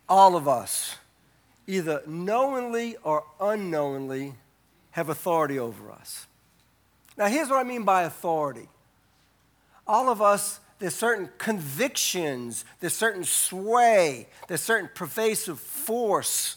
all of us, either knowingly or unknowingly, have authority over us. Now, here's what I mean by authority. All of us, there's certain convictions, there's certain sway, there's certain pervasive force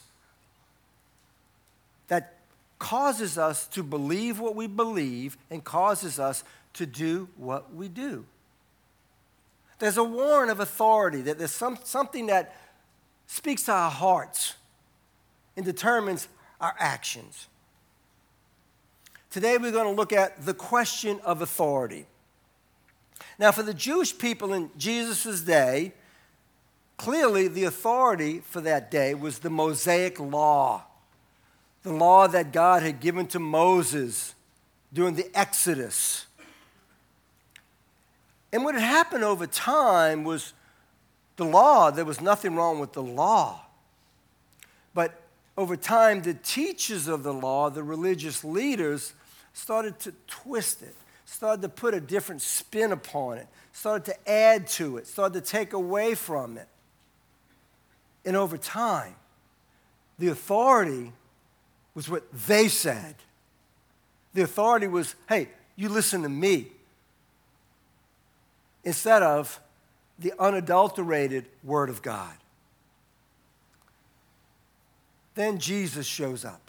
that causes us to believe what we believe and causes us to do what we do. There's a warrant of authority, that there's something that speaks to our hearts and determines our actions. Today we're going to look at the question of authority. Now, for the Jewish people in Jesus' day, clearly the authority for that day was the Mosaic law, the law that God had given to Moses during the Exodus. And what had happened over time was the law, there was nothing wrong with the law. But over time, the teachers of the law, the religious leaders, started to twist it, started to put a different spin upon it, started to add to it, started to take away from it. And over time, the authority was what they said. The authority was, hey, you listen to me, instead of the unadulterated Word of God. Then Jesus shows up.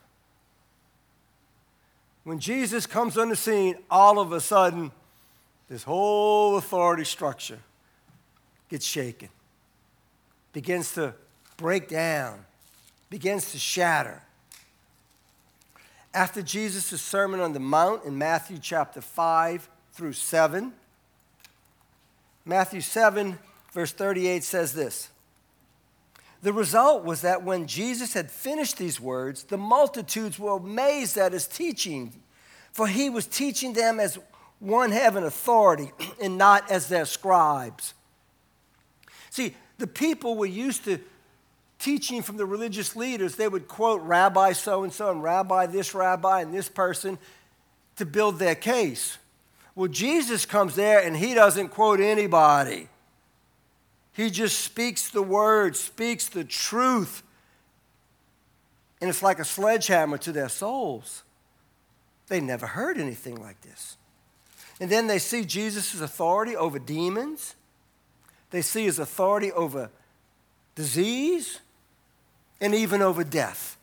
When Jesus comes on the scene, all of a sudden, this whole authority structure gets shaken, begins to break down, begins to shatter. After Jesus' Sermon on the Mount in Matthew chapter 5 through 7, Matthew 7, verse 38 says this: "The result was that when Jesus had finished these words, the multitudes were amazed at his teaching, for he was teaching them as one having authority and not as their scribes." See, the people were used to teaching from the religious leaders. They would quote Rabbi so-and-so and Rabbi this rabbi and this person to build their case. Well, Jesus comes there and he doesn't quote anybody. He just speaks the word, speaks the truth. And it's like a sledgehammer to their souls. They never heard anything like this. And then they see Jesus' authority over demons. They see his authority over disease and even over death.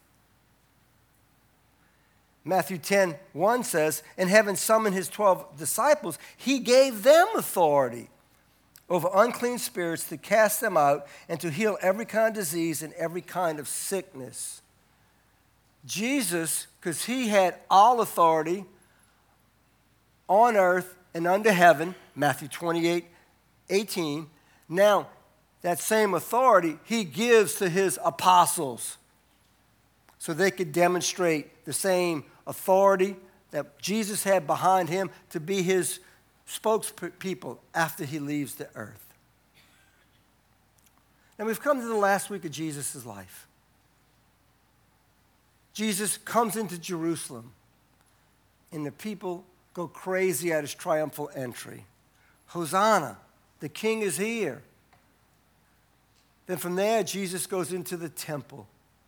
Matthew 10:1 says, "And having summoned his 12 disciples, he gave them authority over unclean spirits to cast them out and to heal every kind of disease and every kind of sickness." Jesus, because he had all authority on earth and under heaven, Matthew 28:18, now that same authority he gives to his apostles so they could demonstrate the same authority that Jesus had behind him to be his spokespeople after he leaves the earth. Now we've come to the last week of Jesus' life. Jesus comes into Jerusalem, and the people go crazy at his triumphal entry. Hosanna, the king is here. Then from there, Jesus goes into the temple,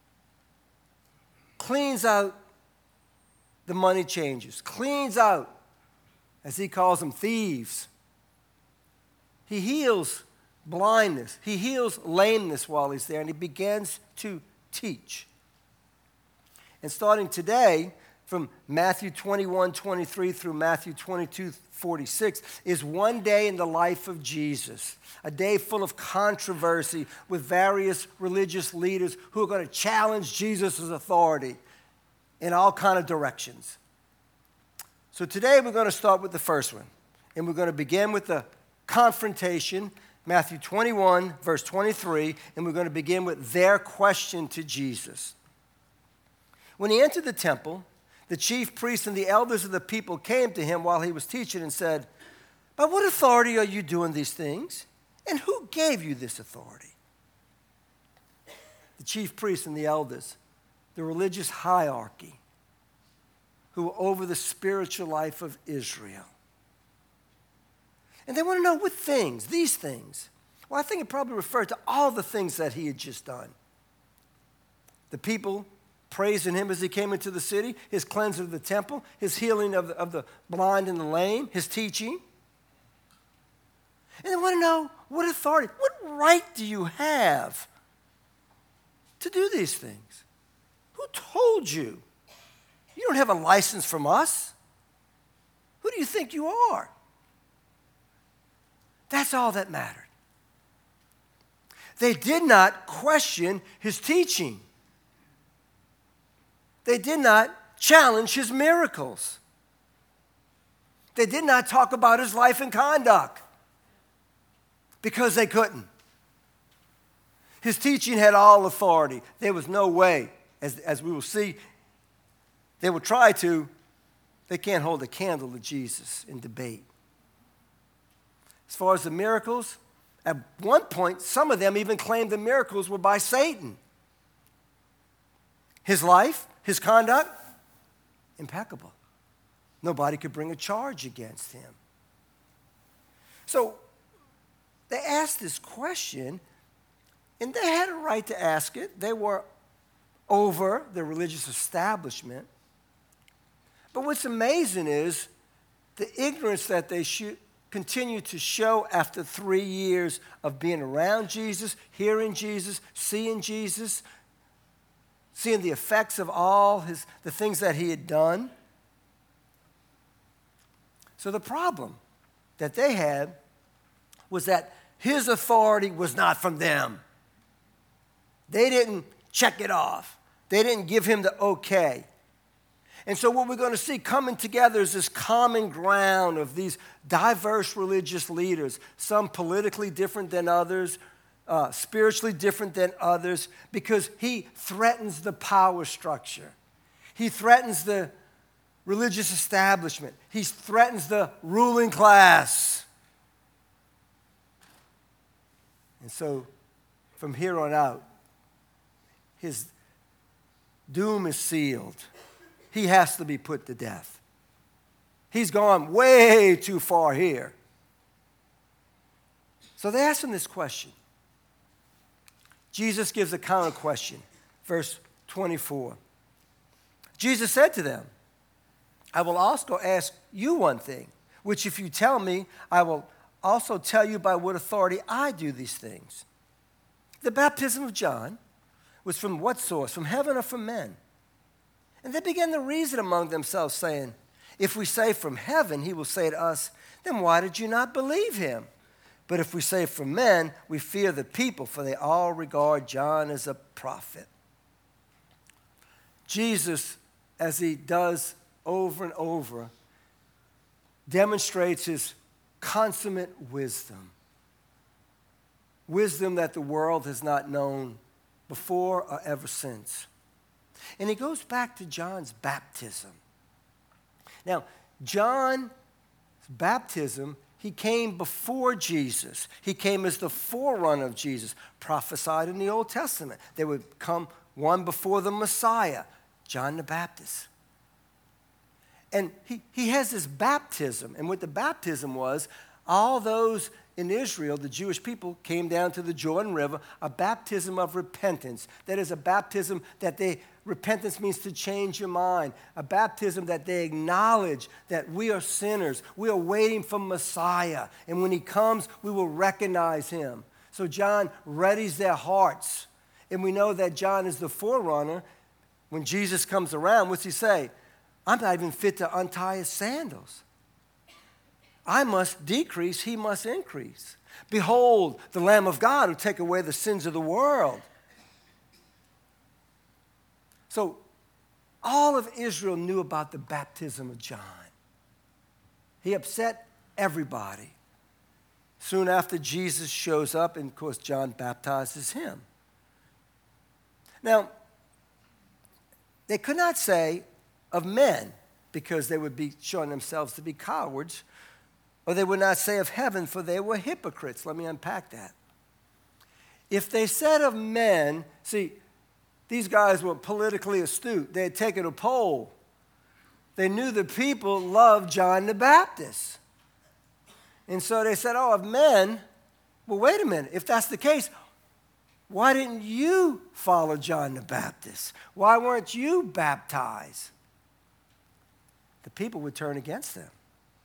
cleans out the money changers, cleans out, as he calls them, thieves. He heals blindness. He heals lameness while he's there, and he begins to teach. And starting today, from Matthew 21:23 through Matthew 22:46, is one day in the life of Jesus, a day full of controversy with various religious leaders who are going to challenge Jesus' authority in all kinds of directions. So today we're going to start with the first one, and we're going to begin with the confrontation, Matthew 21, verse 23, and we're going to begin with their question to Jesus. When he entered the temple, the chief priests and the elders of the people came to him while he was teaching and said, "By what authority are you doing these things? And who gave you this authority?" The chief priests and the elders, the religious hierarchy, who were over the spiritual life of Israel. And they want to know what things, these things. Well, I think it probably referred to all the things that he had just done. the people praising him as he came into the city, his cleansing of the temple, his healing of the blind and the lame, his teaching. And they want to know, what authority, what right do you have to do these things? Who told you? You don't have a license from us. Who do you think you are? That's all that mattered. They did not question his teaching. They did not challenge his miracles. They did not talk about his life and conduct because they couldn't. His teaching had all authority. There was no way, as we will see, they will try to, they can't hold a candle to Jesus in debate. As far as the miracles, at one point, some of them even claimed the miracles were by Satan. His life, his conduct, impeccable. Nobody could bring a charge against him. So they asked this question, and they had a right to ask it. They were over the religious establishment. But what's amazing is the ignorance that they continue to show after 3 years of being around Jesus, hearing Jesus, seeing Jesus, seeing the effects of all the things that he had done. So the problem that they had was that his authority was not from them. They didn't check it off. They didn't give him the okay. And so what we're going to see coming together is this common ground of these diverse religious leaders, some politically different than others, spiritually different than others, because he threatens the power structure. He threatens the religious establishment. He threatens the ruling class. And so from here on out, his doom is sealed. He has to be put to death. He's gone way too far here. So they asked him this question. Jesus gives a counter question, verse 24. Jesus said to them, I will also ask you one thing, which if you tell me, I will also tell you by what authority I do these things. The baptism of John was from what source, from heaven or from men? And they began to reason among themselves, saying, if we say from heaven, he will say to us, then why did you not believe him? But if we say from men, we fear the people, for they all regard John as a prophet. Jesus, as he does over and over, demonstrates his consummate wisdom. Wisdom that the world has not known before or ever since. And he goes back to John's baptism. Now, John's baptism, he came before Jesus. He came as the forerunner of Jesus, prophesied in the Old Testament. There would come one before the Messiah, John the Baptist. And he has this baptism. And what the baptism was, all those in Israel, the Jewish people, came down to the Jordan River, a baptism of repentance. That is a baptism repentance means to change your mind. A baptism that they acknowledge that we are sinners. We are waiting for Messiah. And when he comes, we will recognize him. So John readies their hearts. And we know that John is the forerunner. When Jesus comes around, what's he say? I'm not even fit to untie his sandals. I must decrease, he must increase. Behold, the Lamb of God who take away the sins of the world. So all of Israel knew about the baptism of John. He upset everybody. Soon after Jesus shows up, and of course John baptizes him. Now, they could not say of men, because they would be showing themselves to be cowards, or they would not say of heaven, for they were hypocrites. Let me unpack that. If they said of men, see, these guys were politically astute. They had taken a poll. They knew the people loved John the Baptist. And so they said, of men, well, wait a minute. If that's the case, why didn't you follow John the Baptist? Why weren't you baptized? The people would turn against them.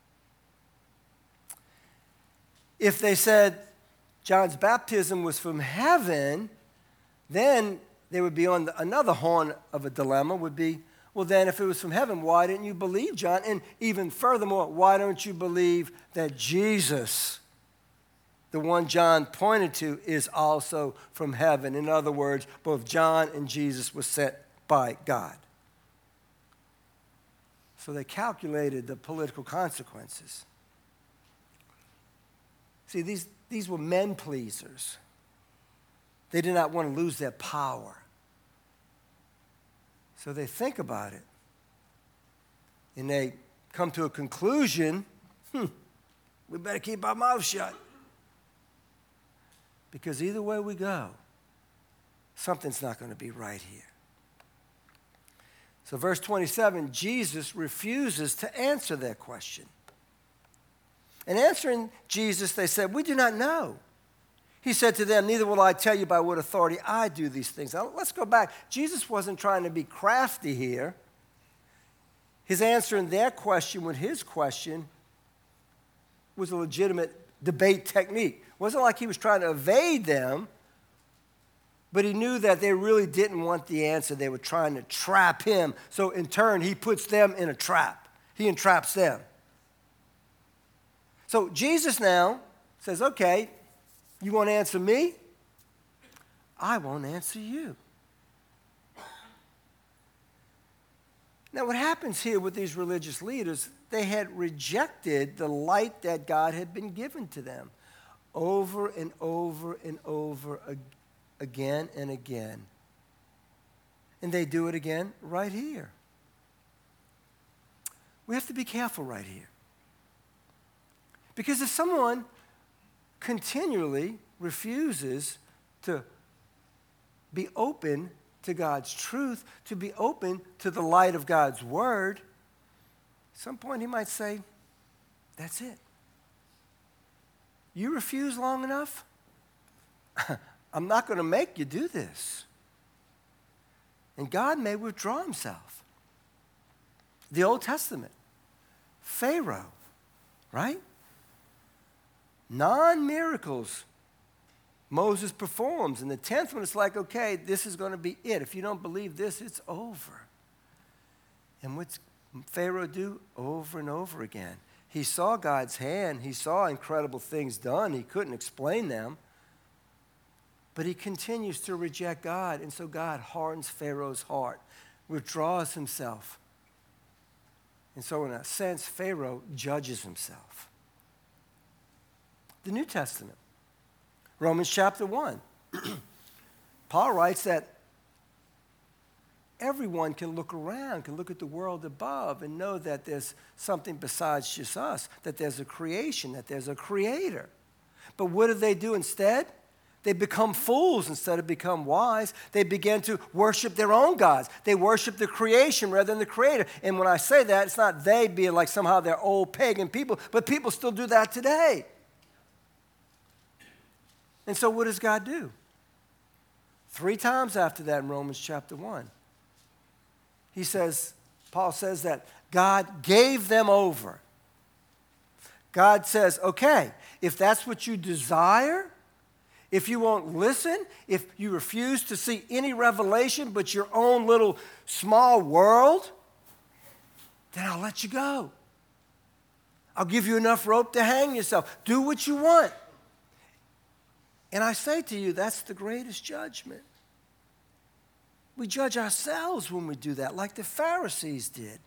If they said John's baptism was from heaven, then they would be on another horn of a dilemma would be, well, then if it was from heaven, why didn't you believe John? And even furthermore, why don't you believe that Jesus, the one John pointed to, is also from heaven? In other words, both John and Jesus were sent by God. So they calculated the political consequences. See, these were men pleasers. They did not want to lose their power. So they think about it. And they come to a conclusion, we better keep our mouths shut. Because either way we go, something's not going to be right here. So verse 27, Jesus refuses to answer their question. And answering Jesus, they said, we do not know. He said to them, neither will I tell you by what authority I do these things. Now, let's go back. Jesus wasn't trying to be crafty here. His answering their question with his question was a legitimate debate technique. It wasn't like he was trying to evade them, but he knew that they really didn't want the answer. They were trying to trap him. So in turn, he puts them in a trap. He entraps them. So Jesus now says, okay, you want to answer me? I won't answer you. Now, what happens here with these religious leaders, they had rejected the light that God had been given to them over and over and over again and again. And they do it again right here. We have to be careful right here. Because if someone continually refuses to be open to God's truth, to be open to the light of God's word, at some point he might say, that's it. You refuse long enough? I'm not going to make you do this. And God may withdraw himself. The Old Testament, Pharaoh, right? Non-miracles Moses performs. And the 10th one, it's like, okay, this is going to be it. If you don't believe this, it's over. And what's Pharaoh do? Over and over again. He saw God's hand. He saw incredible things done. He couldn't explain them. But he continues to reject God. And so God hardens Pharaoh's heart, withdraws himself. And so in a sense, Pharaoh judges himself. The New Testament, Romans chapter 1. Paul writes that everyone can look around, can look at the world above and know that there's something besides just us, that there's a creation, that there's a creator. But what do they do instead? They become fools instead of become wise. They begin to worship their own gods. They worship the creation rather than the creator. And when I say that, it's not they being like somehow they're old pagan people, but people still do that today. And so what does God do? 3 times after that in Romans chapter 1, Paul says that God gave them over. God says, okay, if that's what you desire, if you won't listen, if you refuse to see any revelation but your own little small world, then I'll let you go. I'll give you enough rope to hang yourself. Do what you want. And I say to you, that's the greatest judgment. We judge ourselves when we do that, like the Pharisees did.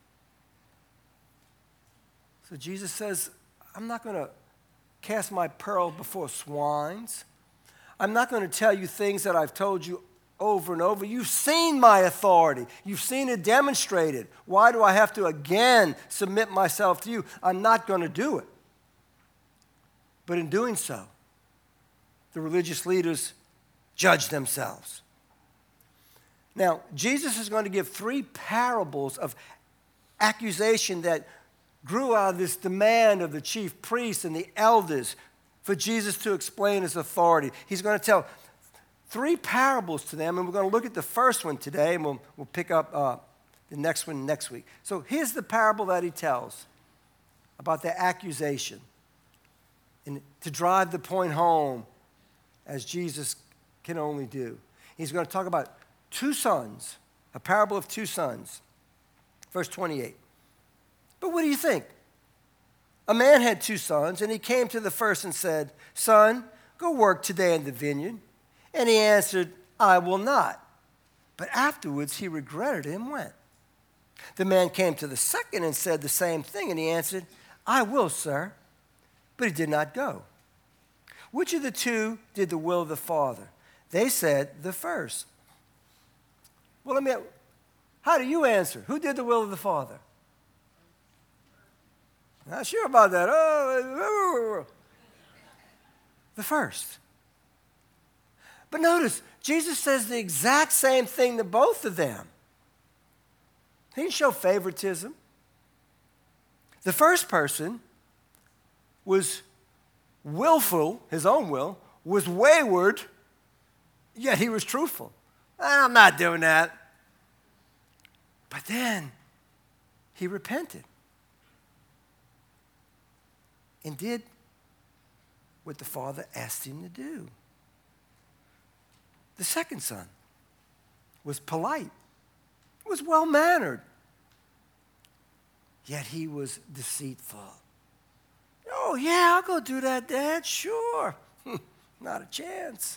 So Jesus says, I'm not going to cast my pearl before swines. I'm not going to tell you things that I've told you over and over. You've seen my authority. You've seen it demonstrated. Why do I have to again submit myself to you? I'm not going to do it. But in doing so, the religious leaders judge themselves. Now, Jesus is going to give 3 parables of accusation that grew out of this demand of the chief priests and the elders for Jesus to explain his authority. He's going to tell three parables to them, and we're going to look at the first one today, and we'll pick up the next one next week. So here's the parable that he tells about the accusation, and to drive the point home as Jesus can only do. He's going to talk about two sons, a parable of two sons. Verse 28. But what do you think? A man had two sons, and he came to the first and said, Son, go work today in the vineyard. And he answered, I will not. But afterwards he regretted it and went. The man came to the second and said the same thing, and he answered, I will, sir. But he did not go. Which of the two did the will of the Father? They said, the first. Well, how do you answer? Who did the will of the Father? Not sure about that. The first. But notice, Jesus says the exact same thing to both of them. He didn't show favoritism. The first person was willful, his own will, was wayward, yet he was truthful. I'm not doing that. But then he repented and did what the Father asked him to do. The second son was polite, was well-mannered, yet he was deceitful. Oh, yeah, I'll go do that, Dad, sure. Not a chance.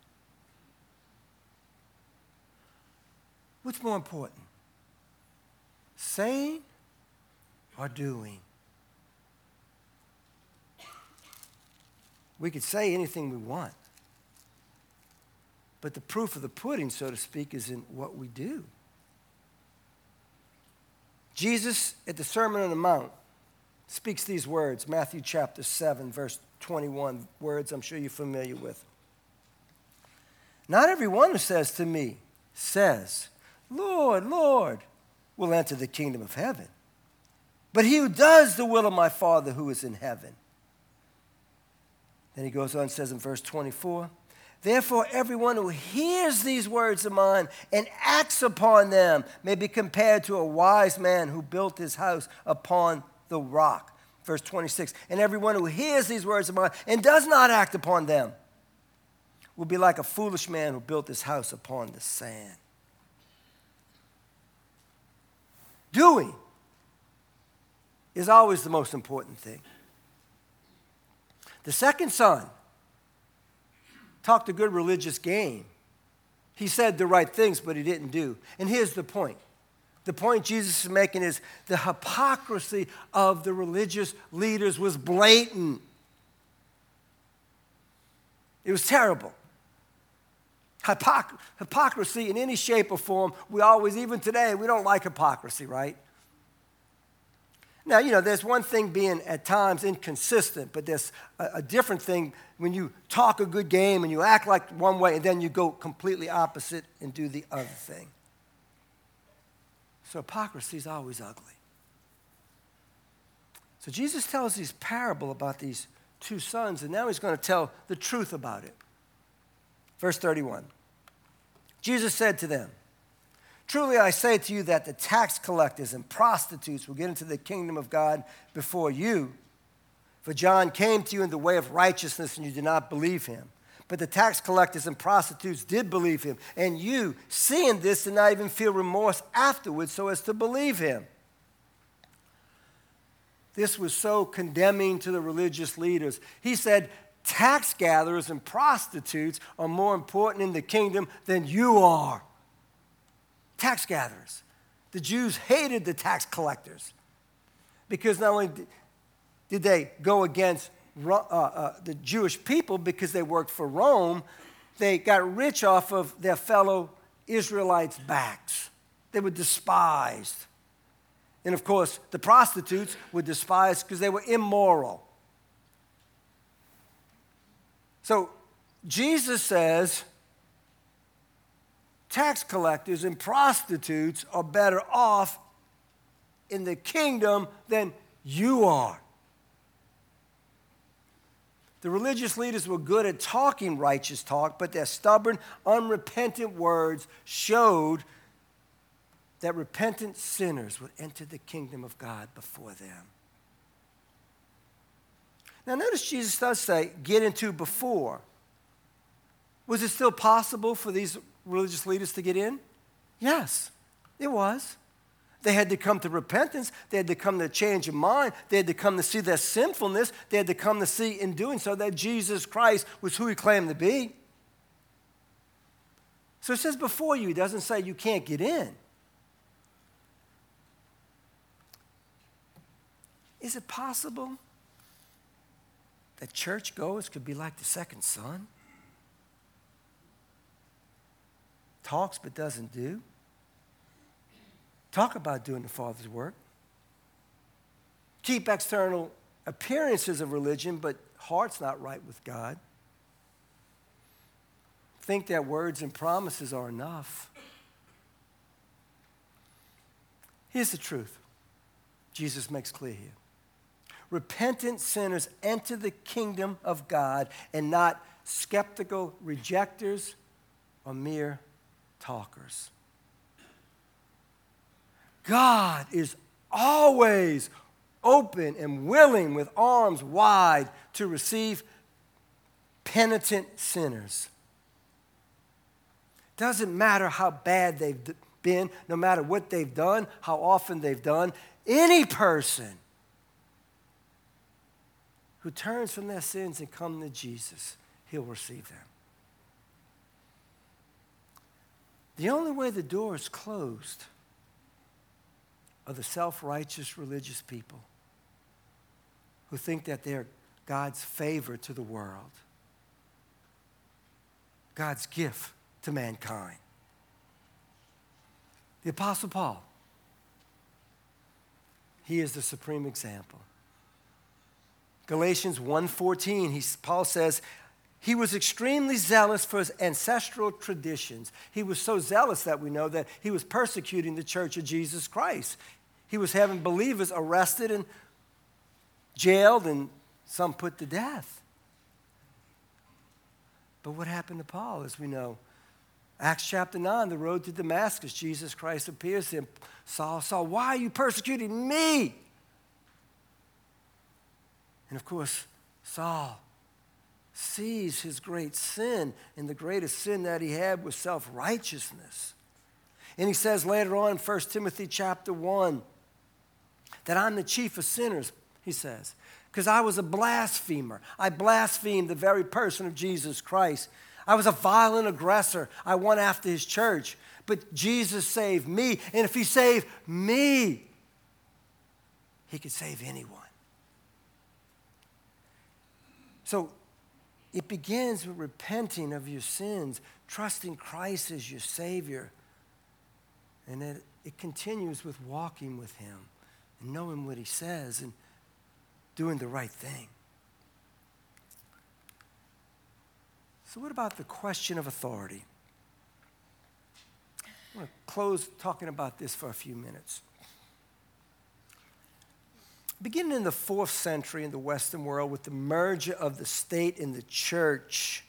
What's more important, saying or doing? We could say anything we want, but the proof of the pudding, so to speak, is in what we do. Jesus, at the Sermon on the Mount, speaks these words, Matthew chapter 7, verse 21, words I'm sure you're familiar with. Not everyone who says to me, Lord, Lord, will enter the kingdom of heaven, but he who does the will of my Father who is in heaven. Then he goes on and says in verse 24, therefore everyone who hears these words of mine and acts upon them may be compared to a wise man who built his house upon the rock. Verse 26, and everyone who hears these words of mine and does not act upon them will be like a foolish man who built his house upon the sand. Doing is always the most important thing. The second son talked a good religious game. He said the right things, but he didn't do. And here's the point. The point Jesus is making is the hypocrisy of the religious leaders was blatant. It was terrible. Hypocrisy in any shape or form, we always, even today, we don't like hypocrisy, right? Now, there's one thing being at times inconsistent, but there's a different thing when you talk a good game and you act like one way and then you go completely opposite and do the other thing. So hypocrisy is always ugly. So Jesus tells this parable about these two sons, and now he's going to tell the truth about it. Verse 31. Jesus said to them, truly I say to you that the tax collectors and prostitutes will get into the kingdom of God before you. For John came to you in the way of righteousness, and you did not believe him. But the tax collectors and prostitutes did believe him. And you, seeing this, did not even feel remorse afterwards so as to believe him. This was so condemning to the religious leaders. He said, tax gatherers and prostitutes are more important in the kingdom than you are. Tax gatherers. The Jews hated the tax collectors because not only did they go against the Jewish people because they worked for Rome, they got rich off of their fellow Israelites' backs. They were despised. And of course, the prostitutes were despised because they were immoral. So Jesus says tax collectors and prostitutes are better off in the kingdom than you are. The religious leaders were good at talking righteous talk, but their stubborn, unrepentant words showed that repentant sinners would enter the kingdom of God before them. Now notice Jesus does say, get into before. Was it still possible for these religious leaders to get in? Yes, it was. They had to come to repentance. They had to come to a change of mind. They had to come to see their sinfulness. They had to come to see in doing so that Jesus Christ was who he claimed to be. So it says before you. It doesn't say you can't get in. Is it possible that churchgoers could be like the second son? Talks but doesn't do. Talk about doing the Father's work. Keep external appearances of religion, but heart's not right with God. Think that words and promises are enough. Here's the truth. Jesus makes clear here. Repentant sinners enter the kingdom of God, and not skeptical rejectors or mere talkers. God is always open and willing with arms wide to receive penitent sinners. Doesn't matter how bad they've been, no matter what they've done, how often they've done, any person who turns from their sins and comes to Jesus, he'll receive them. The only way the door is closed are the self-righteous religious people who think that they're God's favor to the world, God's gift to mankind. The Apostle Paul, he is the supreme example. Galatians 1:14, Paul says, he was extremely zealous for his ancestral traditions. He was so zealous that we know that he was persecuting the church of Jesus Christ. He was having believers arrested and jailed and some put to death. But what happened to Paul, as we know? Acts chapter 9, the road to Damascus, Jesus Christ appears to him. Saul, Saul, why are you persecuting me? And of course, Saul sees his great sin, and the greatest sin that he had was self-righteousness. And he says later on in 1 Timothy chapter 1 that I'm the chief of sinners, he says, because I was a blasphemer. I blasphemed the very person of Jesus Christ. I was a violent aggressor. I went after his church. But Jesus saved me, and if he saved me, he could save anyone. So it begins with repenting of your sins, trusting Christ as your Savior. And it continues with walking with him and knowing what he says and doing the right thing. So what about the question of authority? I want to close talking about this for a few minutes. Beginning in the 4th century in the Western world with the merger of the state and the church,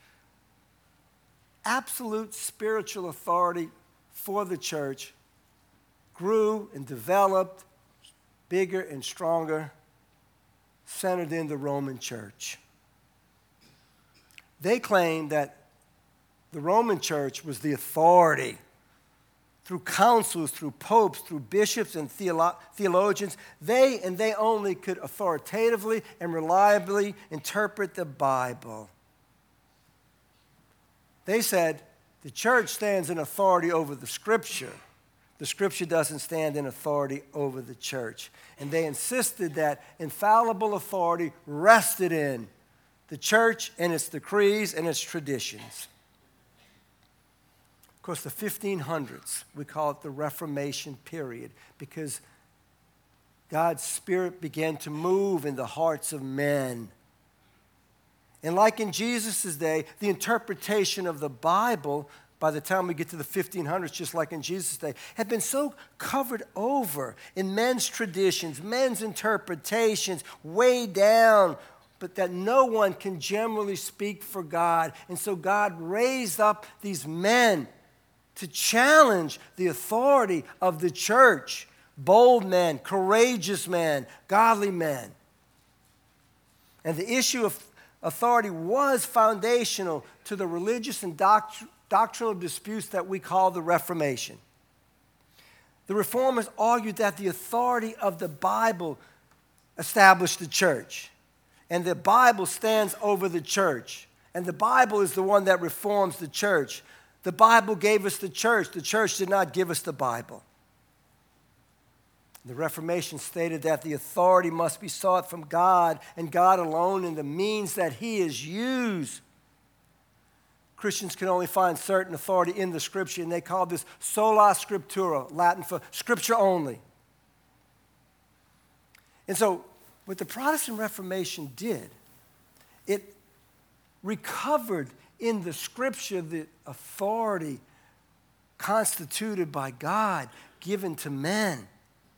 absolute spiritual authority for the church grew and developed bigger and stronger, centered in the Roman church. They claimed that the Roman church was the authority. Through councils, through popes, through bishops and theologians, they and they only could authoritatively and reliably interpret the Bible. They said the church stands in authority over the Scripture. The Scripture doesn't stand in authority over the church. And they insisted that infallible authority rested in the church and its decrees and its traditions. Of course, the 1500s, we call it the Reformation period, because God's Spirit began to move in the hearts of men. And like in Jesus' day, the interpretation of the Bible, by the time we get to the 1500s, just like in Jesus' day, had been so covered over in men's traditions, men's interpretations, way down but that no one can generally speak for God. And so God raised up these men to challenge the authority of the church. Bold men, courageous men, godly men. And the issue of authority was foundational to the religious and doctrinal disputes that we call the Reformation. The Reformers argued that the authority of the Bible established the church, and the Bible stands over the church, and the Bible is the one that reforms the church. The Bible gave us the church. The church did not give us the Bible. The Reformation stated that the authority must be sought from God and God alone in the means that He is used. Christians can only find certain authority in the Scripture, and they call this sola scriptura, Latin for Scripture only. And so what the Protestant Reformation did, it recovered in the Scripture the authority constituted by God, given to men.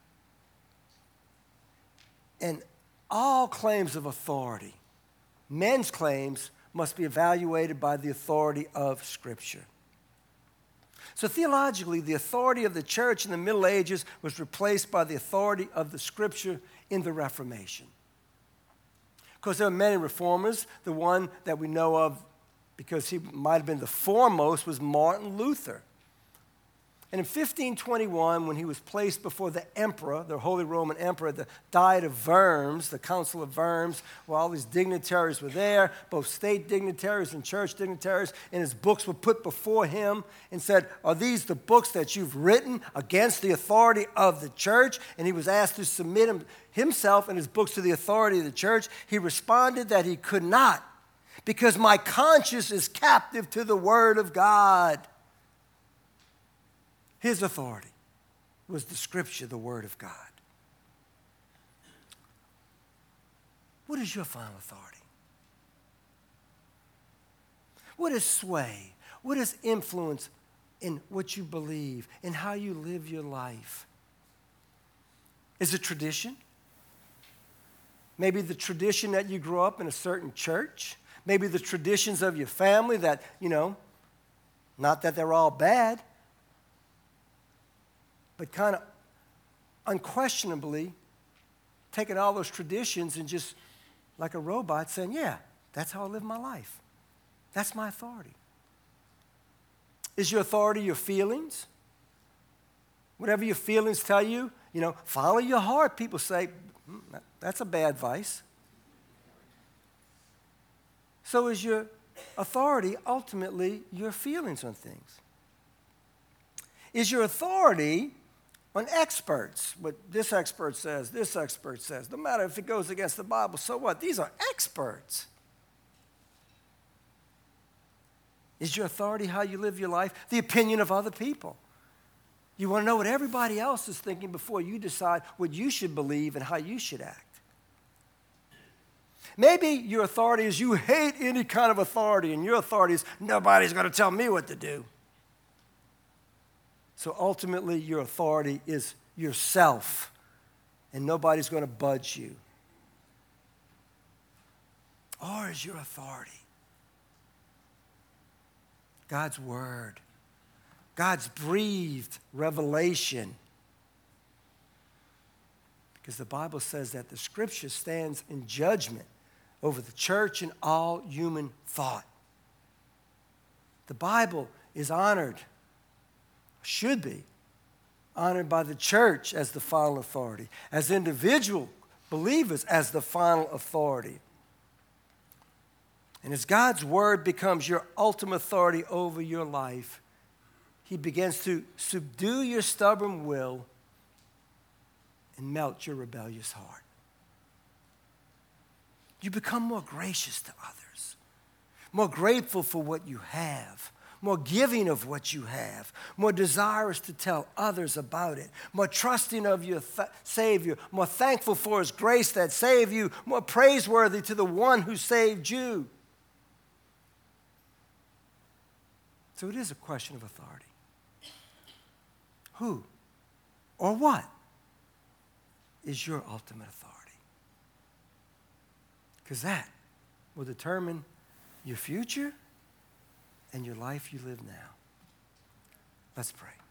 And all claims of authority, men's claims, must be evaluated by the authority of Scripture. So theologically, the authority of the church in the Middle Ages was replaced by the authority of the Scripture in the Reformation. Of course, there are many reformers. The one that we know of, because he might have been the foremost, was Martin Luther. And in 1521, when he was placed before the emperor, the Holy Roman Emperor, the Diet of Worms, the Council of Worms, where all these dignitaries were there, both state dignitaries and church dignitaries, and his books were put before him and said, "Are these the books that you've written against the authority of the church?" And he was asked to submit himself and his books to the authority of the church. He responded that he could not, because my conscience is captive to the word of God. His authority was the Scripture, the Word of God. What is your final authority? What is sway? What is influence in what you believe, in how you live your life? Is it tradition? Maybe the tradition that you grew up in a certain church. Maybe the traditions of your family that, not that they're all bad, but kind of unquestionably taking all those traditions and just like a robot saying, yeah, that's how I live my life. That's my authority. Is your authority your feelings? Whatever your feelings tell you, follow your heart. People say, that's a bad advice. So is your authority ultimately your feelings on things? Is your authority on experts? What this expert says, no matter if it goes against the Bible, so what? These are experts. Is your authority how you live your life? The opinion of other people. You want to know what everybody else is thinking before you decide what you should believe and how you should act. Maybe your authority is you hate any kind of authority, and your authority is nobody's going to tell me what to do. So ultimately, your authority is yourself, and nobody's going to budge you. Or is your authority God's Word, God's breathed revelation? Because the Bible says that the Scripture stands in judgment over the church and all human thought. The Bible is honored, should be honored by the church as the final authority, as individual believers as the final authority. And as God's Word becomes your ultimate authority over your life, He begins to subdue your stubborn will and melt your rebellious heart. You become more gracious to others, more grateful for what you have, more giving of what you have, more desirous to tell others about it, more trusting of your Savior, more thankful for His grace that saved you, more praiseworthy to the one who saved you. So it is a question of authority. Who or what is your ultimate authority? Because that will determine your future and your life you live now. Let's pray.